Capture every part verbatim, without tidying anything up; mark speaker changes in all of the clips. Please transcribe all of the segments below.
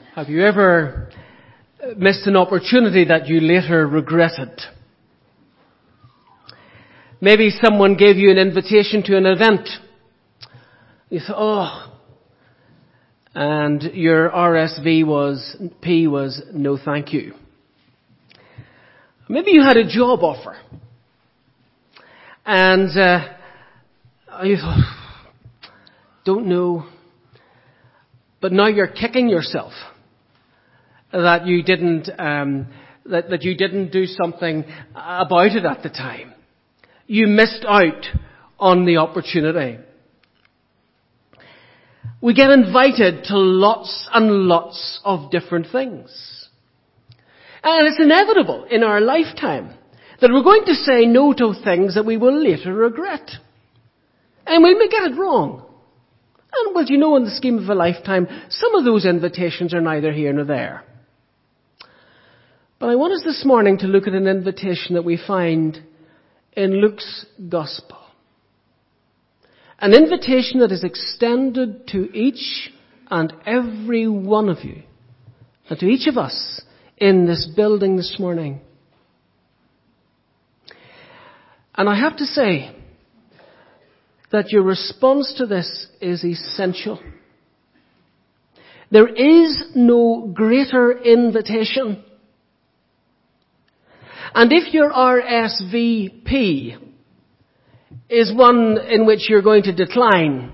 Speaker 1: Have you ever missed an opportunity that you later regretted? Maybe someone gave you an invitation to an event. You thought, oh, and your R S V was, P was, no thank you. Maybe you had a job offer. And uh, you thought, don't know. But now you're kicking yourself that you didn't um, that, that you didn't do something about it at the time. You missed out on the opportunity. We get invited to lots and lots of different things. And it's inevitable in our lifetime that we're going to say no to things that we will later regret. And we may get it wrong. And well, you know, in the scheme of a lifetime, some of those invitations are neither here nor there. But I want us this morning to look at an invitation that we find in Luke's Gospel. An invitation that is extended to each and every one of you, and to each of us in this building this morning. And I have to say that your response to this is essential. There is no greater invitation. And if your R S V P is one in which you're going to decline,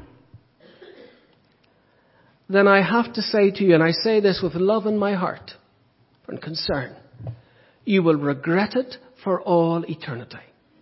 Speaker 1: then I have to say to you, and I say this with love in my heart and concern, you will regret it for all eternity.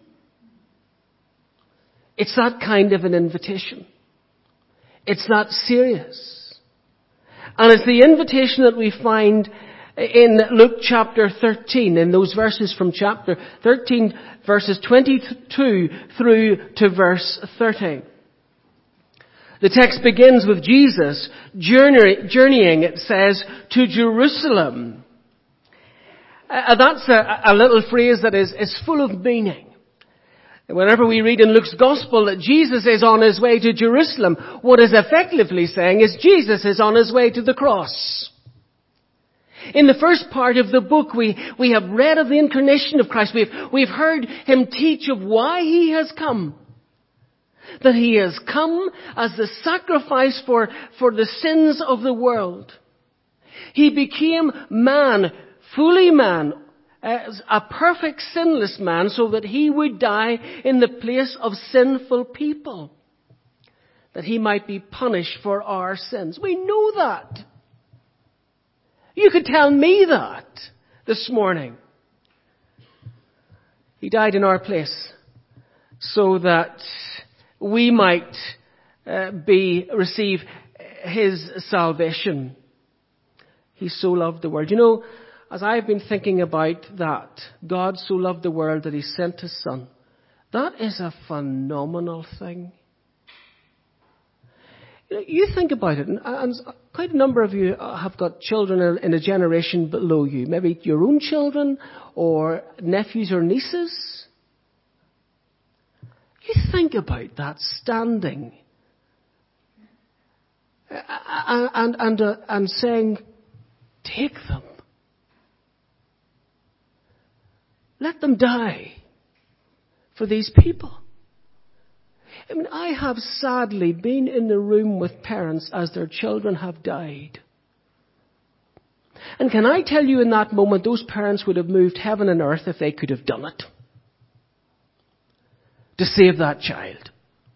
Speaker 1: It's that kind of an invitation. It's that serious. And it's the invitation that we find in Luke chapter thirteen, in those verses from chapter thirteen, verses twenty-two through to verse thirty. The text begins with Jesus journey, journeying, it says, to Jerusalem. Uh, that's a, a little phrase that is, is full of meaning. Whenever we read in Luke's Gospel that Jesus is on his way to Jerusalem, what is effectively saying is Jesus is on his way to the cross. In the first part of the book, we, we have read of the incarnation of Christ. We've, we've heard him teach of why he has come. That he has come as the sacrifice for, for the sins of the world. He became man, fully man, as a perfect sinless man, so that he would die in the place of sinful people. That he might be punished for our sins. We know that. You could tell me that this morning. He died in our place so that we might uh, be receive his salvation. He so loved the world. You know, as I've been thinking about that, God so loved the world that he sent his son. That is a phenomenal thing. You know, you think about it, and, and quite a number of you have got children in a generation below you. Maybe your own children, or nephews or nieces. You think about that standing and, and, and, uh, and saying, take them. Let them die for these people. I mean, I have sadly been in the room with parents as their children have died. And can I tell you in that moment, those parents would have moved heaven and earth if they could have done it. To save that child.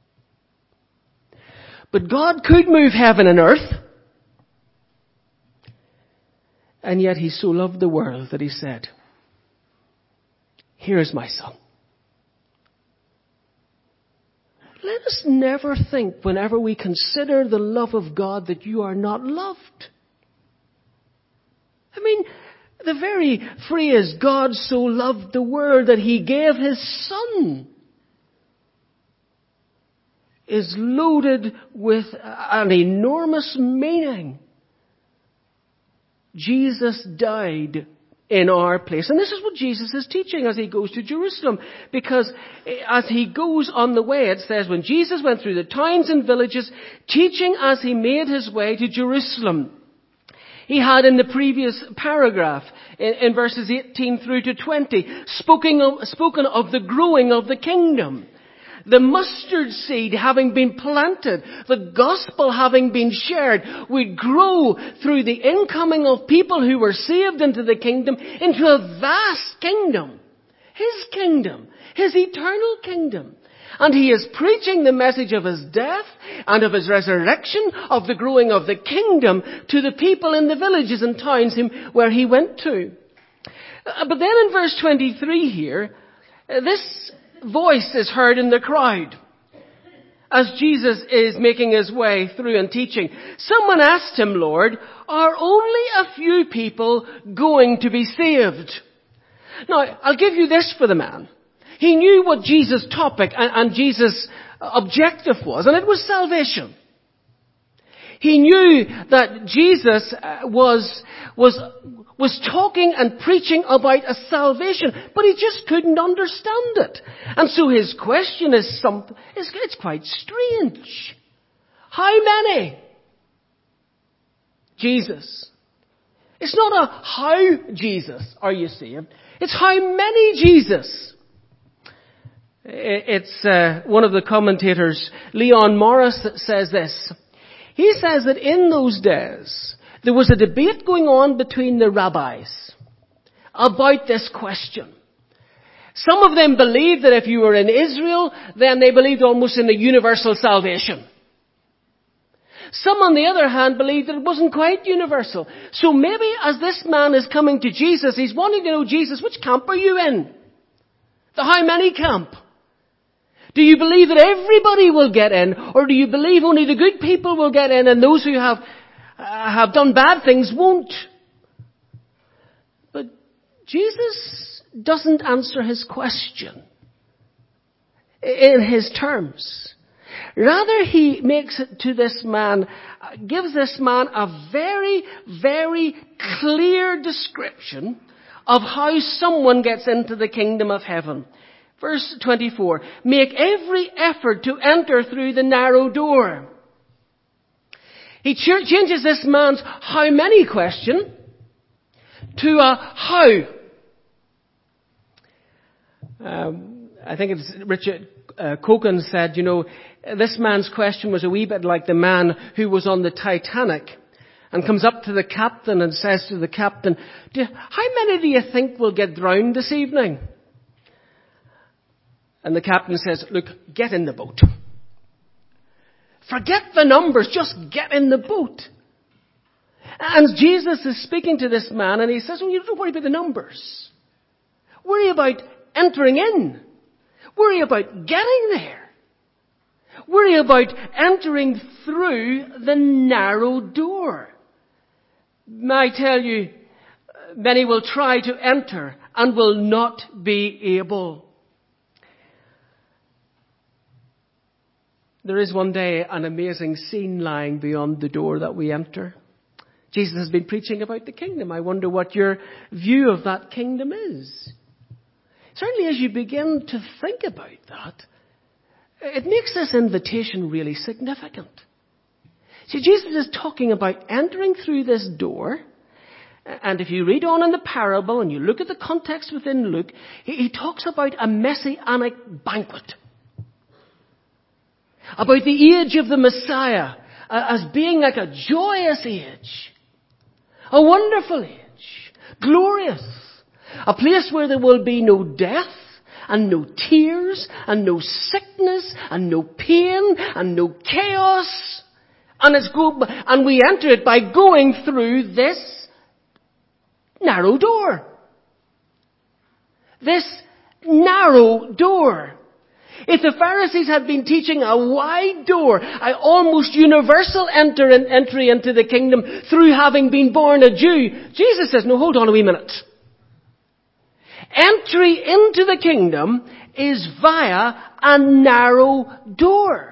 Speaker 1: But God could move heaven and earth. And yet he so loved the world that he said, here is my son. Let us never think, whenever we consider the love of God, that you are not loved. I mean, the very phrase, God so loved the world that he gave his son, is loaded with an enormous meaning. Jesus died in our place. And this is what Jesus is teaching as he goes to Jerusalem. Because as he goes on the way, it says, when Jesus went through the towns and villages, teaching as he made his way to Jerusalem, He had in the previous paragraph, in, in verses eighteen through to twenty, spoken of, spoken of the growing of the kingdom. The mustard seed having been planted, the gospel having been shared, would grow through the incoming of people who were saved into the kingdom, into a vast kingdom. His kingdom. His eternal kingdom. And he is preaching the message of his death and of his resurrection, of the growing of the kingdom to the people in the villages and towns where he went to. But then in verse twenty-three here, this voice is heard in the crowd as Jesus is making his way through and teaching. Someone asked him, Lord, are only a few people going to be saved? Now, I'll give you this for the man. He knew what Jesus' topic and, and Jesus' objective was, and it was salvation. He knew that Jesus was, was, was talking and preaching about a salvation, but he just couldn't understand it. And so his question is something, it's, it's quite strange. How many? Jesus. It's not a how Jesus are you saved. It's how many Jesus. It's uh, one of the commentators, Leon Morris, that says this. He says that in those days, there was a debate going on between the rabbis about this question. Some of them believed that if you were in Israel, then they believed almost in a universal salvation. Some, on the other hand, believed that it wasn't quite universal. So maybe as this man is coming to Jesus, he's wanting to know, Jesus, which camp are you in? The how many camp? Do you believe that everybody will get in, or do you believe only the good people will get in and those who have uh, have done bad things won't? But Jesus doesn't answer his question in his terms. Rather, he makes it to this man, gives this man a very, very clear description of how someone gets into the kingdom of heaven. Verse twenty-four, make every effort to enter through the narrow door. He ch- changes this man's how many question to a how. Um, I think it's Richard uh, Coken said, you know, this man's question was a wee bit like the man who was on the Titanic and comes up to the captain and says to the captain, do, how many do you think will get drowned this evening? And the captain says, look, get in the boat. Forget the numbers, just get in the boat. And Jesus is speaking to this man and he says, well, you don't worry about the numbers. Worry about entering in. Worry about getting there. Worry about entering through the narrow door. I tell you, many will try to enter and will not be able. There is one day an amazing scene lying beyond the door that we enter. Jesus has been preaching about the kingdom. I wonder what your view of that kingdom is. Certainly as you begin to think about that, it makes this invitation really significant. See, Jesus is talking about entering through this door. And if you read on in the parable and you look at the context within Luke, he, he talks about a messianic banquet. About the age of the Messiah uh, as being like a joyous age. A wonderful age. Glorious. A place where there will be no death and no tears and no sickness and no pain and no chaos. And it's go, and we enter it by going through this narrow door. This narrow door. If the Pharisees had been teaching a wide door, an almost universal enter and entry into the kingdom through having been born a Jew, Jesus says, no, hold on a wee minute. Entry into the kingdom is via a narrow door.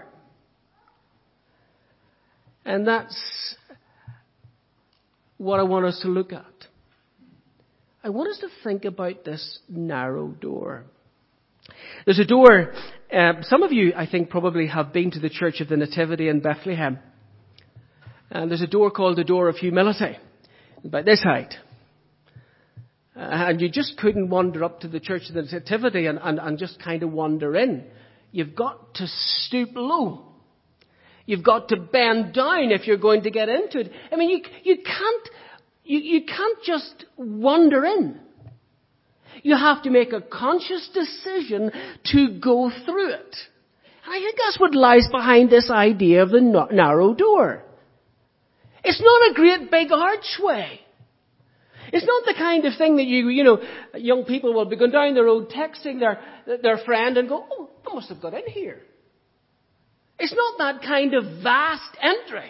Speaker 1: And that's what I want us to look at. I want us to think about this narrow door. There's a door, uh, some of you I think probably have been to the Church of the Nativity in Bethlehem. And there's a door called the Door of Humility. about this height. Uh, and you just couldn't wander up to the Church of the Nativity and, and, and just kind of wander in. You've got to stoop low. You've got to bend down if you're going to get into it. I mean, you, you can't, you, you can't just wander in. You have to make a conscious decision to go through it. And I think that's what lies behind this idea of the narrow door. It's not a great big archway. It's not the kind of thing that you, you know, young people will be going down the road texting their, their friend and go, oh, I must have got in here. It's not that kind of vast entry.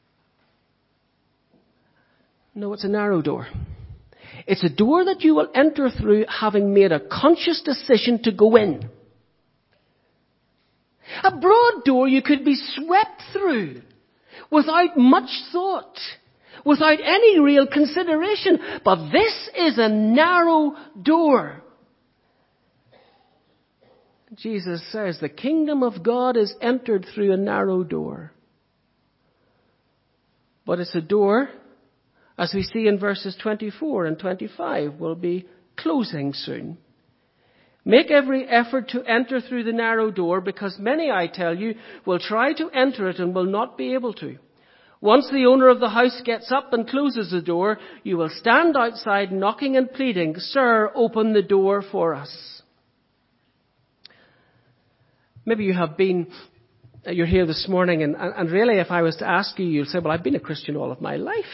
Speaker 1: No, it's a narrow door. It's a door that you will enter through having made a conscious decision to go in. A broad door you could be swept through without much thought, without any real consideration. But this is a narrow door. Jesus says the kingdom of God is entered through a narrow door. But it's a door, as we see in verses twenty-four and twenty-five, will be closing soon. Make every effort to enter through the narrow door, because many, I tell you, will try to enter it and will not be able to. Once the owner of the house gets up and closes the door, you will stand outside knocking and pleading, "Sir, open the door for us." Maybe you have been, you're here this morning, and, and really if I was to ask you, you'll say, well, I've been a Christian all of my life.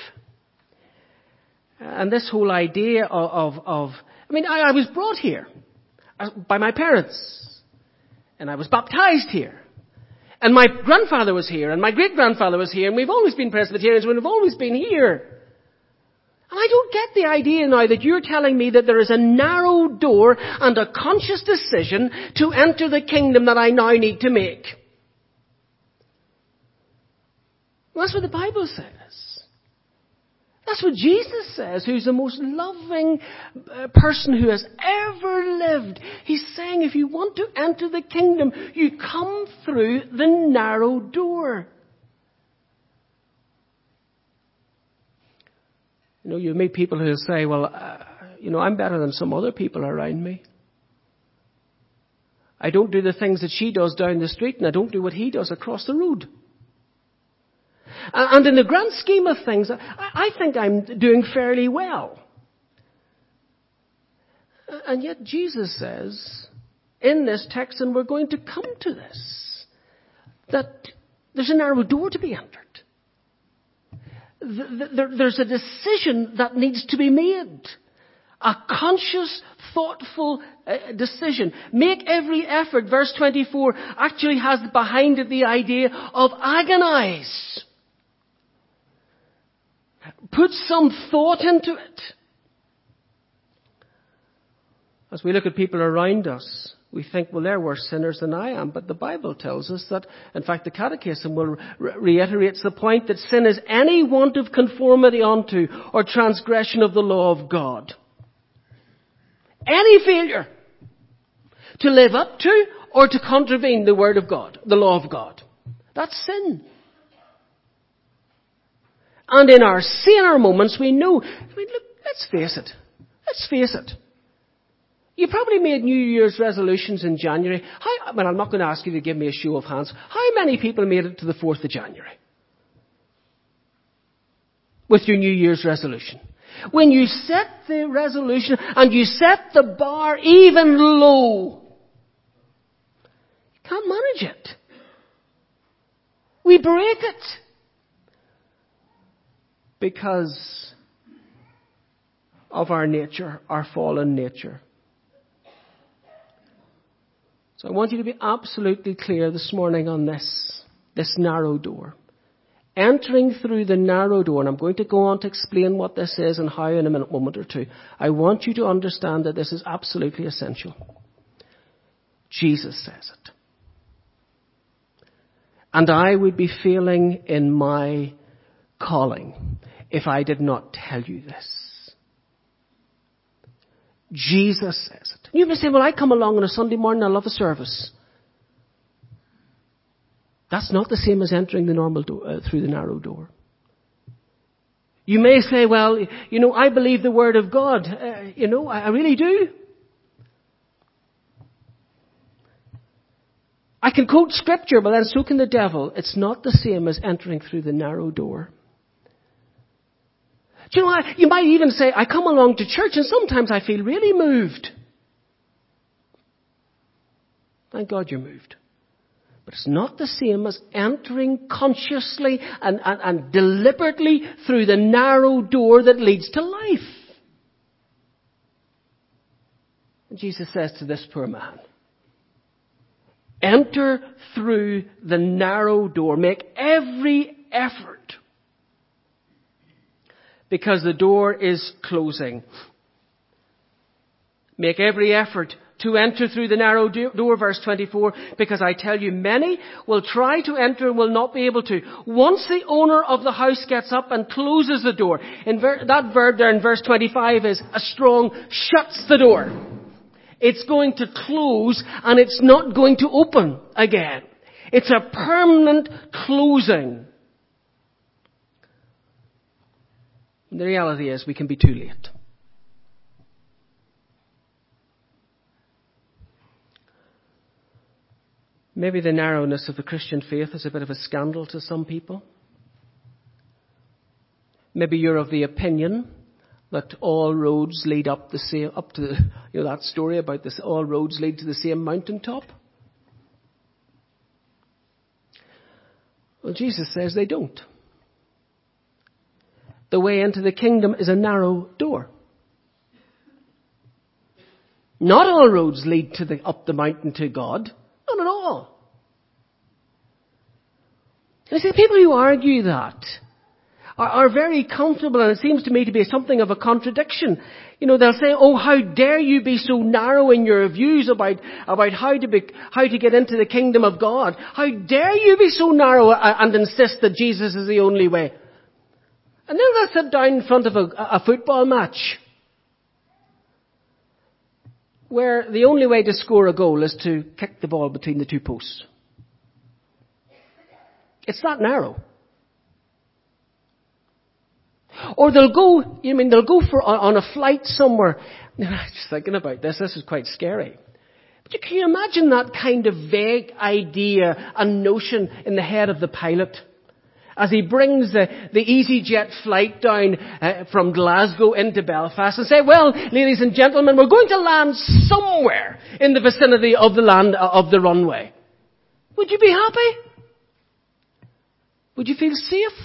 Speaker 1: And this whole idea of, of, of I mean, I, I was brought here by my parents, and I was baptized here. And my grandfather was here, and my great-grandfather was here, and we've always been Presbyterians, and we've always been here. And I don't get the idea now that you're telling me that there is a narrow door and a conscious decision to enter the kingdom that I now need to make. Well, that's what the Bible says. That's what Jesus says, who's the most loving person who has ever lived. He's saying if you want to enter the kingdom, you come through the narrow door. You know, you meet people who say, well, uh, you know, I'm better than some other people around me. I don't do the things that she does down the street, and I don't do what he does across the road. And in the grand scheme of things, I think I'm doing fairly well. And yet Jesus says in this text, and we're going to come to this, that there's a narrow door to be entered. There's a decision that needs to be made. A conscious, thoughtful uh, decision. Make every effort, verse twenty-four, actually has behind it the idea of agonize. Put some thought into it. As we look at people around us, we think, well, they're worse sinners than I am. But the Bible tells us that, in fact, the Catechism will re- reiterates the point that sin is any want of conformity unto or transgression of the law of God. Any failure to live up to or to contravene the word of God, the law of God. That's sin. And in our saner moments, we know, I mean, look, let's face it. Let's face it. You probably made New Year's resolutions in January. How, well, I'm not going to ask you to give me a show of hands. How many people made it to the fourth of January? With your New Year's resolution. When you set the resolution and you set the bar even low, you can't manage it. We break it. Because of our nature, our fallen nature. So I want you to be absolutely clear this morning on this, this narrow door. Entering through the narrow door, and I'm going to go on to explain what this is and how in a minute, moment or two. I want you to understand that this is absolutely essential. Jesus says it. And I would be failing in my calling if I did not tell you this. Jesus says it. You may say, well, I come along on a Sunday morning, I love a service. That's not the same as entering the normal door, uh, through the narrow door. You may say, well, you know, I believe the Word of God. Uh, you know, I, I really do. I can quote Scripture, but then so can the devil. It's not the same as entering through the narrow door. Do you know, I, you might even say, I come along to church and sometimes I feel really moved. Thank God you're moved. But it's not the same as entering consciously and, and, and deliberately through the narrow door that leads to life. And Jesus says to this poor man, enter through the narrow door. Make every effort. Because the door is closing. Make every effort to enter through the narrow door, verse twenty-four, because I tell you, many will try to enter and will not be able to. Once the owner of the house gets up and closes the door, in ver- that verb there in verse twenty-five is a strong shuts the door. It's going to close and it's not going to open again. It's a permanent closing. The reality is we can be too late. Maybe the narrowness of the Christian faith is a bit of a scandal to some people. Maybe you're of the opinion that all roads lead up the same, up to the, you know, that story about this, all roads lead to the same mountaintop. Well, Jesus says they don't. The way into the kingdom is a narrow door. Not all roads lead to the, up the mountain to God. Not at all. And you see, people who argue that are, are very comfortable, and it seems to me to be something of a contradiction. You know, they'll say, oh, how dare you be so narrow in your views about, about how to be, how to get into the kingdom of God. How dare you be so narrow and insist that Jesus is the only way. And then they'll sit down in front of a, a football match where the only way to score a goal is to kick the ball between the two posts. It's that narrow. Or they'll go, you mean, they'll go for on a flight somewhere. I'm just thinking about this. This is quite scary. But can you imagine that kind of vague idea and notion in the head of the pilot? As he brings the, the EasyJet flight down uh, from Glasgow into Belfast and say, well, ladies and gentlemen, we're going to land somewhere in the vicinity of the land, uh, of the runway. Would you be happy? Would you feel safe?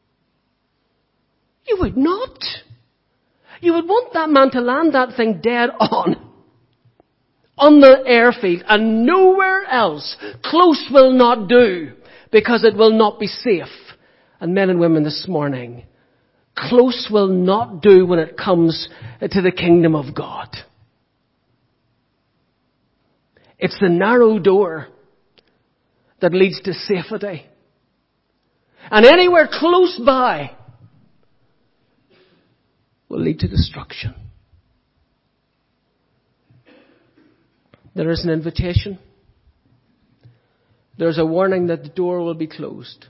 Speaker 1: You would not. You would want that man to land that thing dead on. On the airfield and nowhere else. Close will not do because it will not be safe. And men and women this morning, close will not do when it comes to the kingdom of God. It's the narrow door that leads to safety. And anywhere close by will lead to destruction. There is an invitation. There's a warning that the door will be closed.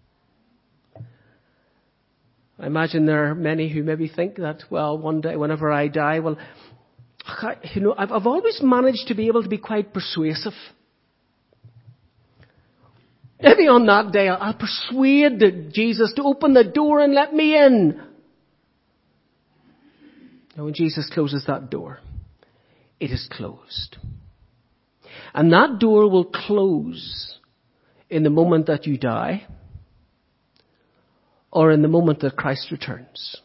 Speaker 1: I imagine there are many who maybe think that, well, one day, whenever I die, well, you know, I've, I've always managed to be able to be quite persuasive. Maybe on that day, I'll, I'll persuade Jesus to open the door and let me in. And when Jesus closes that door, it is closed. And that door will close in the moment that you die, or in the moment that Christ returns.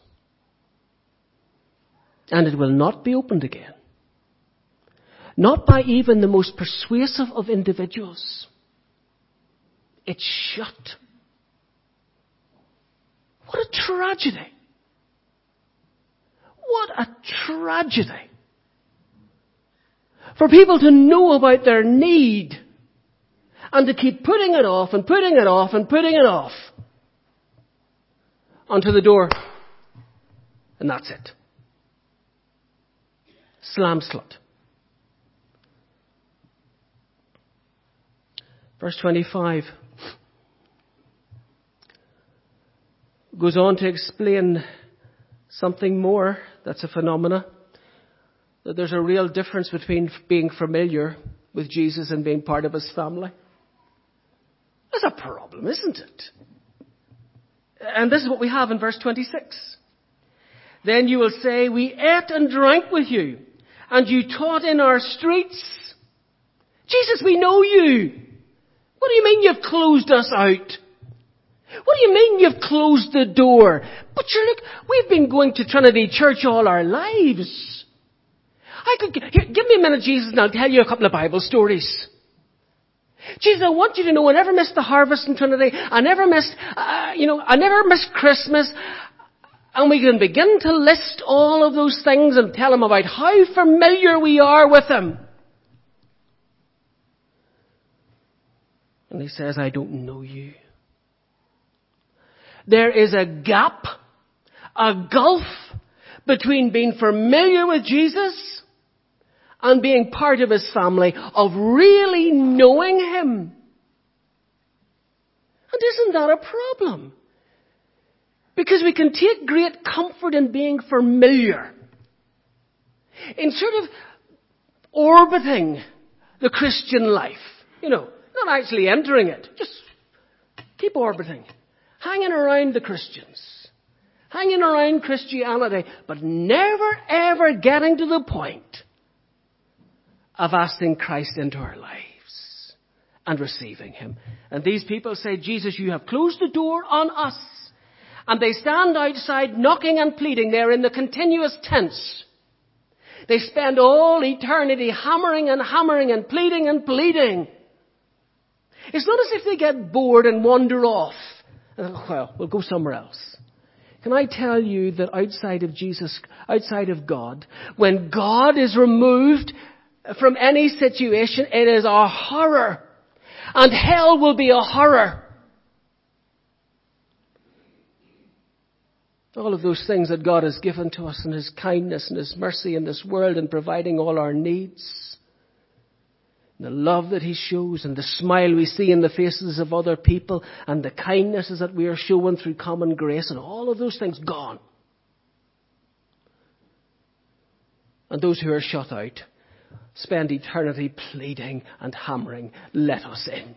Speaker 1: And it will not be opened again. Not by even the most persuasive of individuals. It's shut. What a tragedy. What a tragedy. For people to know about their need and to keep putting it off and putting it off and putting it off. Onto the door. And that's it. Slam slut. Verse twenty-five. Goes on to explain something more that's a phenomena. That there's a real difference between being familiar with Jesus and being part of his family. That's a problem, isn't it? And this is what we have in verse twenty-six. Then you will say, we ate and drank with you, and you taught in our streets. Jesus, we know you. What do you mean you've closed us out? What do you mean you've closed the door? But sure, look, we've been going to Trinity Church all our lives. I could here, give me a minute, Jesus, and I'll tell you a couple of Bible stories. Jesus, I want you to know I never missed the harvest in Trinity. I never missed, uh, you know, I never missed Christmas. And we can begin to list all of those things and tell him about how familiar we are with him. And he says, I don't know you. There is a gap, a gulf between being familiar with Jesus and being part of his family, of really knowing him. And isn't that a problem? Because we can take great comfort in being familiar, in sort of orbiting the Christian life. You know, not actually entering it, just keep orbiting, hanging around the Christians, hanging around Christianity, but never ever getting to the point of asking Christ into our lives and receiving him. And these people say, Jesus, you have closed the door on us. And they stand outside knocking and pleading. They're in the continuous tense. They spend all eternity hammering and hammering and pleading and pleading. It's not as if they get bored and wander off. And, well, we'll go somewhere else. Can I tell you that outside of Jesus, outside of God, when God is removed from any situation, it is a horror. And hell will be a horror. All of those things that God has given to us, and his kindness and his mercy in this world, and providing all our needs. And the love that he shows, and the smile we see in the faces of other people, and the kindnesses that we are showing through common grace, and all of those things gone. And those who are shut out spend eternity pleading and hammering, let us in.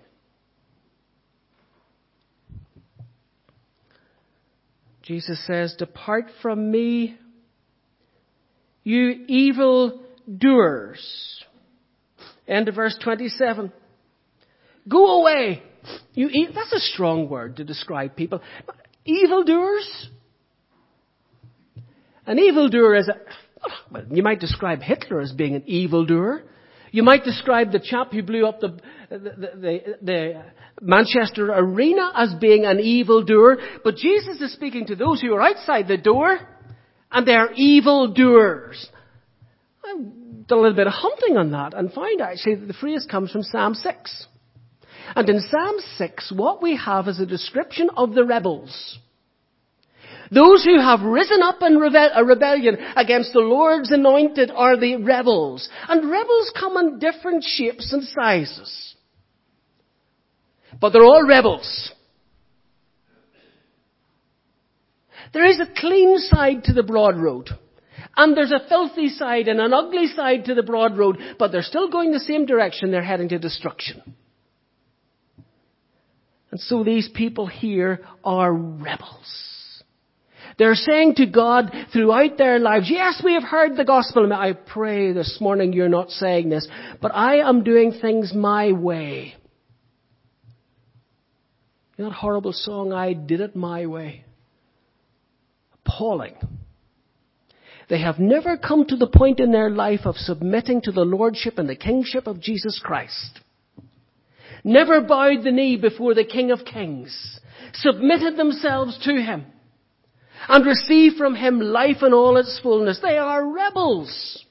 Speaker 1: Jesus says, depart from me, you evil doers. End of verse twenty-seven. Go away. You e- That's a strong word to describe people. Evil doers? An evildoer is a... Well, you might describe Hitler as being an evildoer. You might describe the chap who blew up the, the, the, the Manchester Arena as being an evildoer. But Jesus is speaking to those who are outside the door, and they're evildoers. I've done a little bit of hunting on that and found actually that the phrase comes from Psalm six. And in Psalm six, what we have is a description of the rebels. Those who have risen up in rebe- a rebellion against the Lord's anointed are the rebels. And rebels come in different shapes and sizes. But they're all rebels. There is a clean side to the broad road. And there's a filthy side and an ugly side to the broad road. But they're still going the same direction. They're heading to destruction. And so these people here are rebels. They're saying to God throughout their lives, yes, we have heard the gospel. I pray this morning you're not saying this, but I am doing things my way. You know that horrible song, I Did It My Way? Appalling. They have never come to the point in their life of submitting to the lordship and the kingship of Jesus Christ. Never bowed the knee before the King of Kings. Submitted themselves to him. And receive from him life in all its fullness. They are rebels.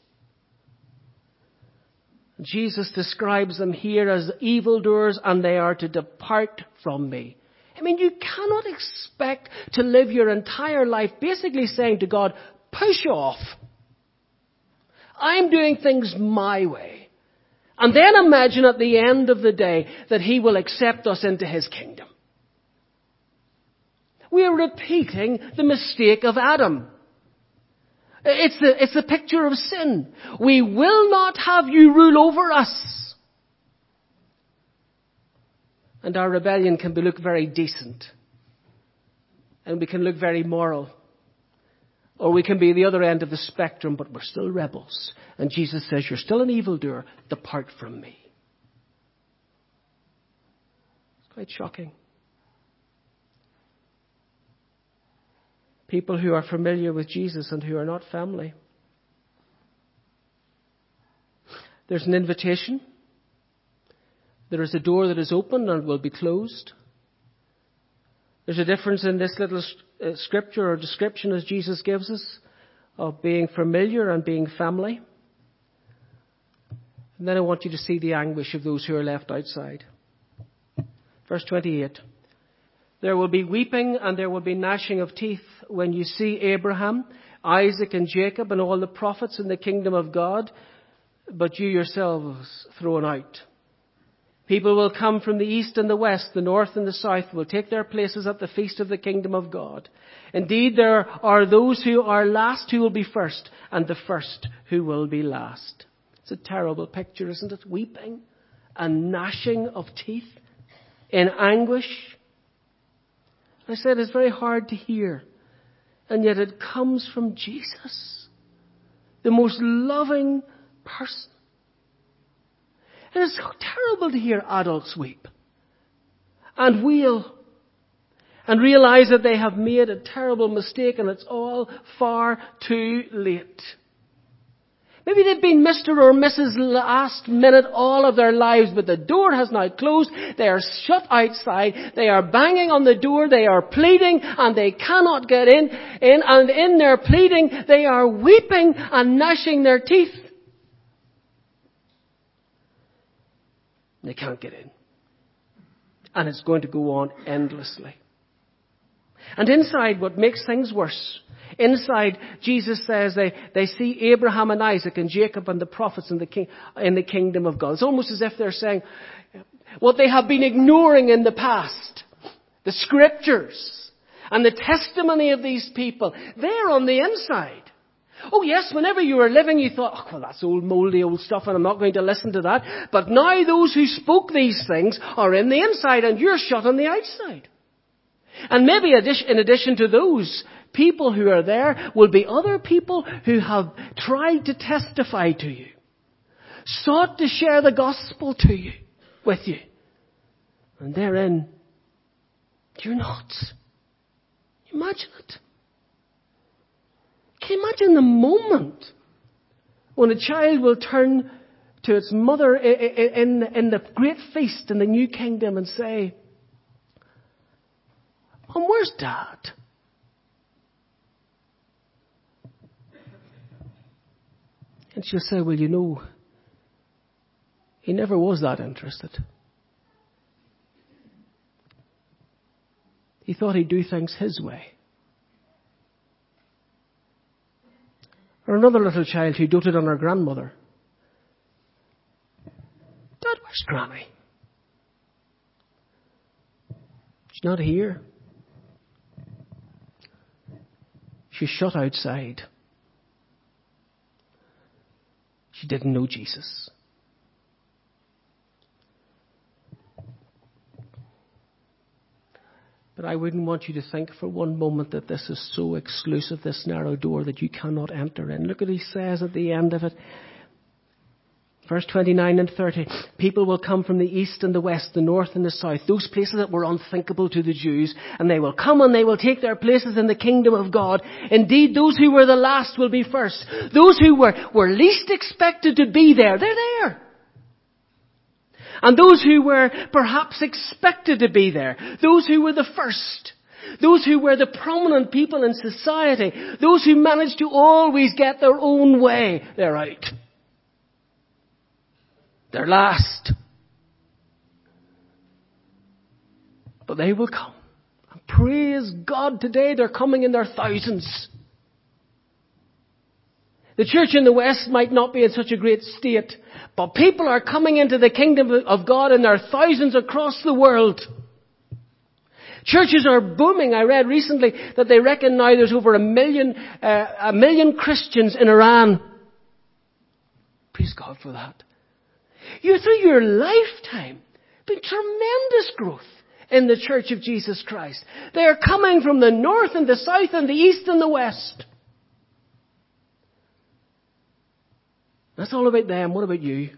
Speaker 1: Jesus describes them here as evildoers, and they are to depart from me. I mean, you cannot expect to live your entire life basically saying to God, push off. I'm doing things my way. And then imagine at the end of the day that he will accept us into his kingdom. We are repeating the mistake of Adam. It's the, it's the picture of sin. We will not have you rule over us. And our rebellion can be, look very decent. And we can look very moral. Or we can be the other end of the spectrum, but we're still rebels. And Jesus says, you're still an evildoer. Depart from me. It's quite shocking. People who are familiar with Jesus and who are not family. There's an invitation. There is a door that is open and will be closed. There's a difference in this little uh, scripture or description as Jesus gives us of being familiar and being family. And then I want you to see the anguish of those who are left outside. Verse twenty-eight. There will be weeping and there will be gnashing of teeth when you see Abraham, Isaac and Jacob and all the prophets in the kingdom of God, but you yourselves thrown out. People will come from the east and the west, the north and the south, will take their places at the feast of the kingdom of God. Indeed, there are those who are last who will be first, and the first who will be last. It's a terrible picture, isn't it? Weeping and gnashing of teeth in anguish. I said it's very hard to hear, and yet it comes from Jesus, the most loving person. And it's so terrible to hear adults weep and wail and realize that they have made a terrible mistake and it's all far too late. Maybe they've been Mister or Missus Last Minute all of their lives, but the door has now closed. They are shut outside. They are banging on the door. They are pleading and they cannot get in. in and in their pleading, they are weeping and gnashing their teeth. They can't get in. And it's going to go on endlessly. And inside, what makes things worse, inside, Jesus says they, they see Abraham and Isaac and Jacob and the prophets in the, king, in the kingdom of God. It's almost as if they're saying what they have been ignoring in the past. The scriptures and the testimony of these people. They're on the inside. Oh yes, whenever you were living you thought, oh, well that's old moldy old stuff and I'm not going to listen to that. But now those who spoke these things are in the inside and you're shut on the outside. And maybe in addition to those people who are there will be other people who have tried to testify to you, sought to share the gospel to you, with you. And therein, you're not. Imagine it. Can you imagine the moment when a child will turn to its mother in, in, in the great feast in the new kingdom and say, Mom, where's Dad? And she'll say, well, you know, he never was that interested. He thought he'd do things his way. Or another little child who doted on her grandmother. Dad, where's Granny? She's not here. She's shut outside. She didn't know Jesus. But I wouldn't want you to think for one moment that this is so exclusive, this narrow door, that you cannot enter in. Look what he says at the end of it. Verse twenty-nine and thirty. People will come from the east and the west, the north and the south, those places that were unthinkable to the Jews, and they will come and they will take their places in the kingdom of God. Indeed, those who were the last will be first. Those who were, were least expected to be there, they're there. And those who were perhaps expected to be there, those who were the first, those who were the prominent people in society, those who managed to always get their own way, they're out. They're last. But they will come. And praise God, today they're coming in their thousands. The church in the West might not be in such a great state, but people are coming into the kingdom of God in their thousands across the world. Churches are booming. I read recently that they reckon now there's over a million, uh, a million Christians in Iran. Praise God for that. You, through your lifetime, been tremendous growth in the Church of Jesus Christ. They are coming from the north and the south and the east and the west. That's all about them. What about you?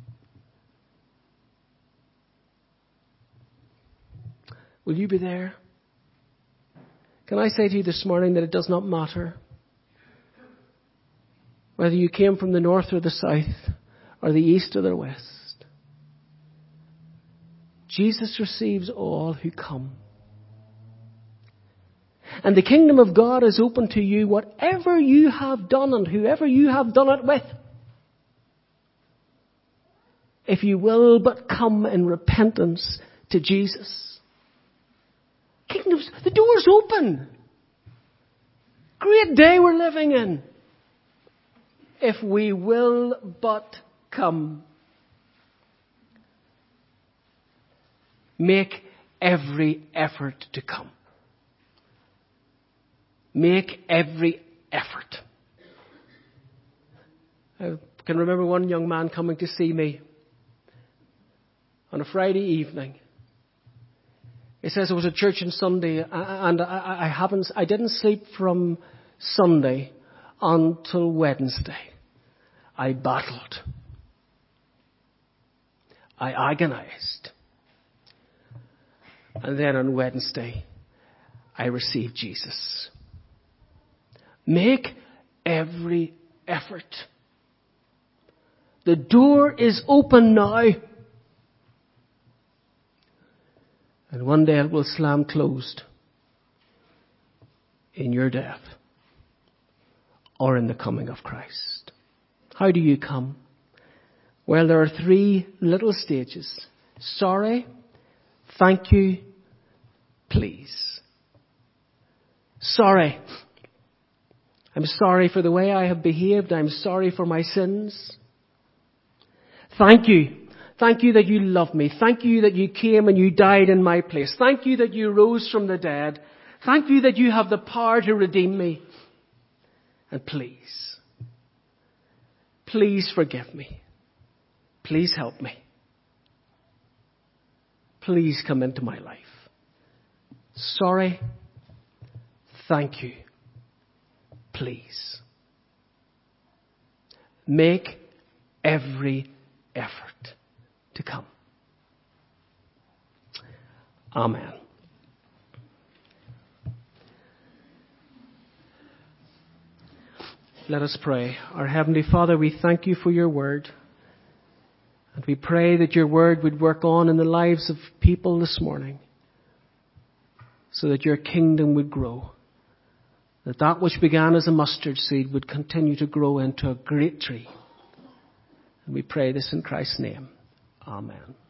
Speaker 1: Will you be there? Can I say to you this morning that it does not matter whether you came from the north or the south or the east or the west. Jesus receives all who come. And the kingdom of God is open to you, whatever you have done and whoever you have done it with. If you will but come in repentance to Jesus. Kingdoms, the door's open. Great day we're living in. If we will but come. Make every effort to come. Make every effort. I can remember one young man coming to see me on a Friday evening. He says, I was at church on Sunday and I, I haven't, I didn't sleep from Sunday until Wednesday. I battled. I agonized. And then on Wednesday, I received Jesus. Make every effort. The door is open now. And one day it will slam closed in your death or in the coming of Christ. How do you come? Well, there are three little stages. Sorry, thank you, please. Sorry. I'm sorry for the way I have behaved. I'm sorry for my sins. Thank you. Thank you that you love me. Thank you that you came and you died in my place. Thank you that you rose from the dead. Thank you that you have the power to redeem me. And please, please forgive me. Please help me. Please come into my life. Sorry. Thank you. Please. Make every effort to come. Amen. Let us pray. Our Heavenly Father, we thank you for your word. And we pray that your word would work on in the lives of people this morning so that your kingdom would grow. That that which began as a mustard seed would continue to grow into a great tree. And we pray this in Christ's name. Amen.